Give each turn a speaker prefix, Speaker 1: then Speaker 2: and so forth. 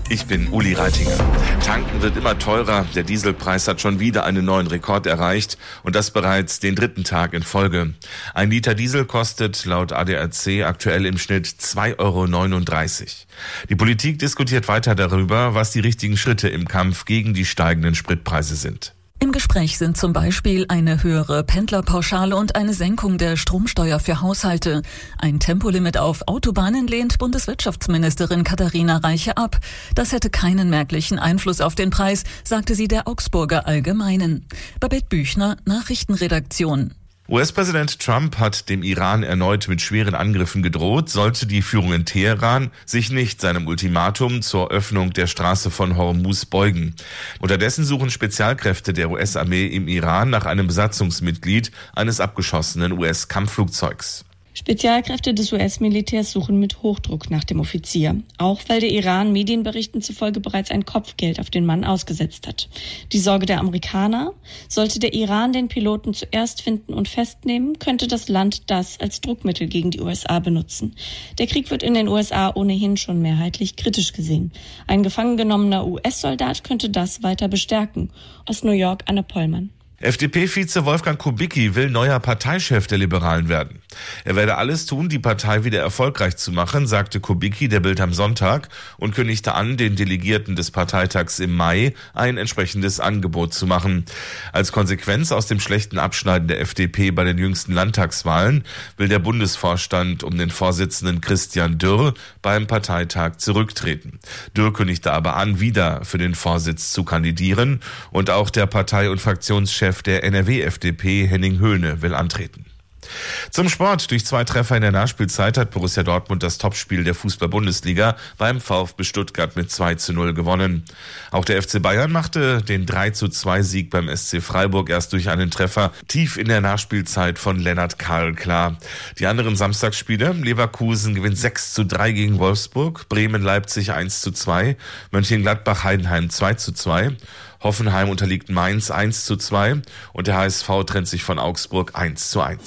Speaker 1: Ich bin Uli Reitinger. Tanken wird immer teurer. Der Dieselpreis hat schon wieder einen neuen Rekord erreicht und das bereits den 3. Tag in Folge. Ein Liter Diesel kostet laut ADAC aktuell im Schnitt 2,39 €. Die Politik diskutiert weiter darüber, was die richtigen Schritte im Kampf gegen die steigenden Spritpreise sind.
Speaker 2: Im Gespräch sind zum Beispiel eine höhere Pendlerpauschale und eine Senkung der Stromsteuer für Haushalte. Ein Tempolimit auf Autobahnen lehnt Bundeswirtschaftsministerin Katharina Reiche ab. Das hätte keinen merklichen Einfluss auf den Preis, sagte sie der Augsburger Allgemeinen. Babette Büchner, Nachrichtenredaktion.
Speaker 1: US-Präsident Trump hat dem Iran erneut mit schweren Angriffen gedroht, sollte die Führung in Teheran sich nicht seinem Ultimatum zur Öffnung der Straße von Hormuz beugen. Unterdessen suchen Spezialkräfte der US-Armee im Iran nach einem Besatzungsmitglied eines abgeschossenen US-Kampfflugzeugs.
Speaker 3: Spezialkräfte des US-Militärs suchen mit Hochdruck nach dem Offizier, auch weil der Iran Medienberichten zufolge bereits ein Kopfgeld auf den Mann ausgesetzt hat. Die Sorge der Amerikaner: Sollte der Iran den Piloten zuerst finden und festnehmen, könnte das Land das als Druckmittel gegen die USA benutzen. Der Krieg wird in den USA ohnehin schon mehrheitlich kritisch gesehen. Ein gefangen genommener US-Soldat könnte das weiter bestärken. Aus New York, Anne Pollmann.
Speaker 1: FDP-Vize Wolfgang Kubicki will neuer Parteichef der Liberalen werden. Er werde alles tun, die Partei wieder erfolgreich zu machen, sagte Kubicki der Bild am Sonntag und kündigte an, den Delegierten des Parteitags im Mai ein entsprechendes Angebot zu machen. Als Konsequenz aus dem schlechten Abschneiden der FDP bei den jüngsten Landtagswahlen will der Bundesvorstand um den Vorsitzenden Christian Dürr beim Parteitag zurücktreten. Dürr kündigte aber an, wieder für den Vorsitz zu kandidieren, und auch der Partei- und Fraktionschef der NRW-FDP Henning Höhne will antreten. Zum Sport. Durch 2 Treffer in der Nachspielzeit hat Borussia Dortmund das Topspiel der Fußball-Bundesliga beim VfB Stuttgart mit 2:0 gewonnen. Auch der FC Bayern machte den 3:2-Sieg beim SC Freiburg erst durch einen Treffer tief in der Nachspielzeit von Lennart Karl klar. Die anderen Samstagsspiele: Leverkusen gewinnt 6:3 gegen Wolfsburg, Bremen-Leipzig 1:2, Mönchengladbach-Heidenheim 2:2, Hoffenheim unterliegt Mainz 1:2 und der HSV trennt sich von Augsburg 1:1.